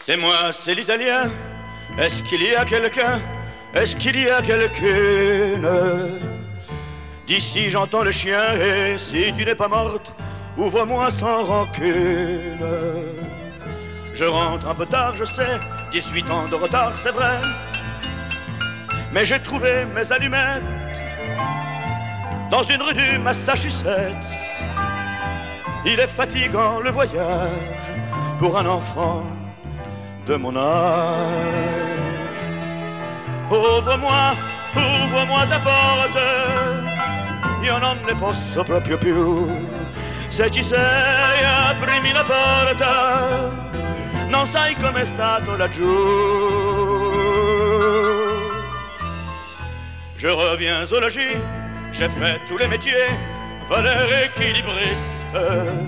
C'est moi, c'est l'Italien. Est-ce qu'il y a quelqu'un? Est-ce qu'il y a quelqu'une? D'ici j'entends le chien et si tu n'es pas morte, ouvre-moi sans rancune. Je rentre un peu tard, je sais, 18 ans de retard, c'est vrai. Mais j'ai trouvé mes allumettes dans une rue du Massachusetts. Il est fatigant le voyage pour un enfant de mon âge. Ouvre-moi, ouvre-moi ta porte. Io non ne posso proprio più. Se ci sei, aprimi la porta. Non sai com'è stato laggiù. Je reviens au logis, j'ai fait tous les métiers, voleur, équilibriste,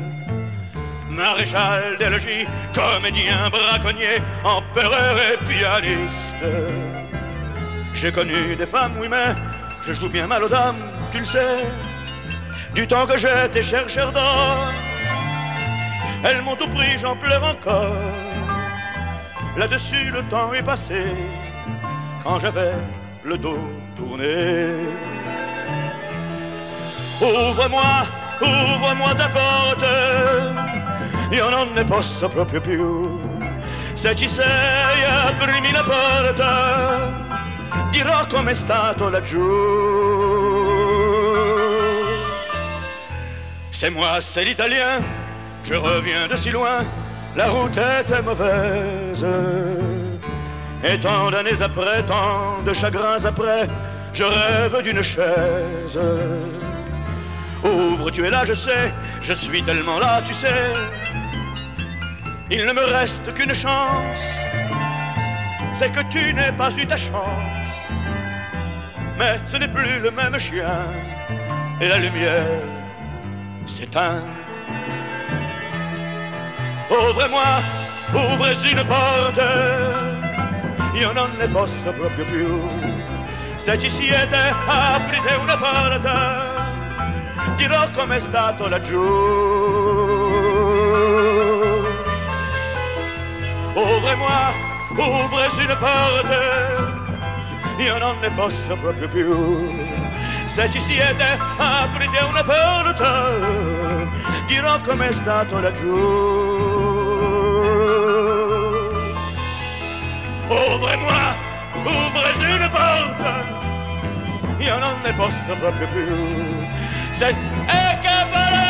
maréchal des logis, comédien, braconnier, empereur et pianiste. J'ai connu des femmes, oui, mais je joue bien mal aux dames, tu le sais. Du temps que j'étais chercheur d'or, elles m'ont tout pris, j'en pleure encore. Là-dessus, le temps est passé, quand j'avais le dos tourné. Ouvre-moi, ouvre-moi ta porte. Io non ne posso proprio più. Se ci sei, aprimi la porta. Dirò com'è stato laggiù. C'est moi, c'est l'Italien. Je reviens de si loin. La route était mauvaise. Et tant d'années après, tant de chagrins après, je rêve d'une chaise. Ouvre, tu es là, je sais, je suis tellement là, tu sais. Il ne me reste qu'une chance, c'est que tu n'aies pas eu ta chance. Mais ce n'est plus le même chien, et la lumière s'éteint. Ouvrez-moi, ouvrez une porte. Io non ne posso proprio più. Se ci siete, aprite una porta. Dirò com'è stato laggiù. Ouvrez-moi, ouvrez une porte. Io non ne posso proprio più. Se ci siete, aprite una porta. Dirò com'è stato laggiù. Ouvrez-moi, ouvrez une porte. Io non ne posso proprio più. C'est... E che